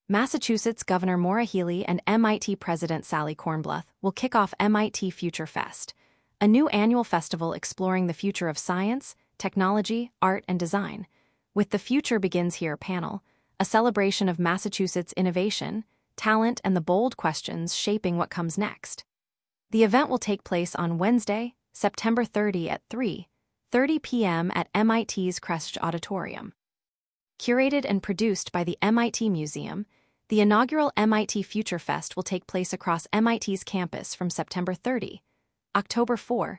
Massachusetts Governor Maura Healey and MIT President Sally Kornbluth will kick off MIT Future Fest, a new annual festival exploring the future of science, technology, art, and design. With the Future Begins Here panel, a celebration of Massachusetts innovation, talent, and the bold questions shaping what comes next. The event will take place on Wednesday, September 30 at 3:30 p.m. at MIT's Kretsch Auditorium. Curated and produced by the MIT Museum, the inaugural MIT Future Fest will take place across MIT's campus from September 30, October 4,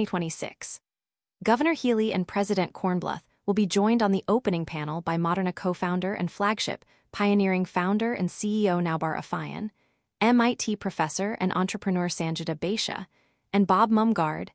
2026. Governor Healey and President Kornbluth will be joined on the opening panel by Moderna co-founder and flagship pioneering founder and CEO Naubar Afeyan, MIT professor and entrepreneur Sanjita Basia, and Bob Mumgaard,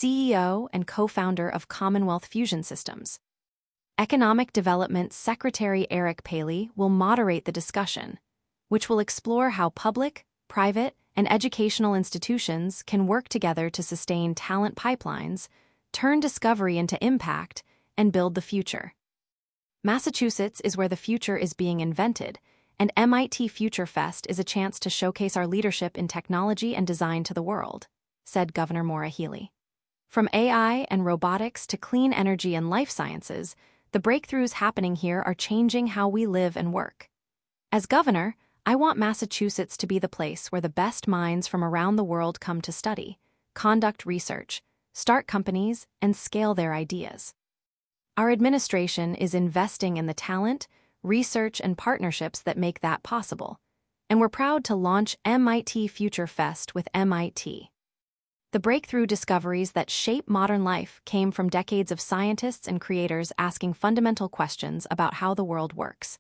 CEO and co-founder of Commonwealth Fusion Systems. Economic Development Secretary Eric Paley will moderate the discussion, which will explore how public, private, and educational institutions can work together to sustain talent pipelines, turn discovery into impact, and build the future. Massachusetts is where the future is being invented, and MIT Future Fest is a chance to showcase our leadership in technology and design to the world, said Governor Maura Healey. From AI and robotics to clean energy and life sciences, the breakthroughs happening here are changing how we live and work. As governor, I want Massachusetts to be the place where the best minds from around the world come to study, conduct research, start companies, and scale their ideas. Our administration is investing in the talent, research, and partnerships that make that possible, and we're proud to launch MIT Future Fest with MIT. The breakthrough discoveries that shape modern life came from decades of scientists and creators asking fundamental questions about how the world works.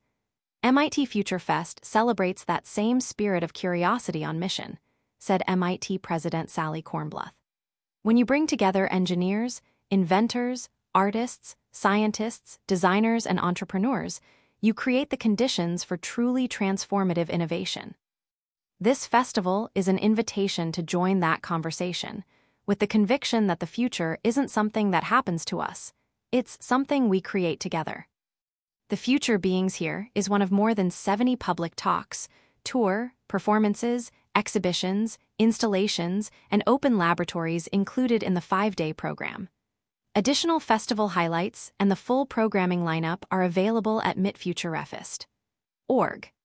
MIT Future Fest celebrates that same spirit of curiosity on mission, said MIT President Sally Kornbluth. When you bring together engineers, inventors, artists, scientists, designers, and entrepreneurs, you create the conditions for truly transformative innovation. This festival is an invitation to join that conversation, with the conviction that the future isn't something that happens to us, it's something we create together. The Future Beings Here is one of more than 70 public talks, tour, performances, exhibitions, installations, and open laboratories included in the 5-day program. Additional festival highlights and the full programming lineup are available at mitfuturefest.org.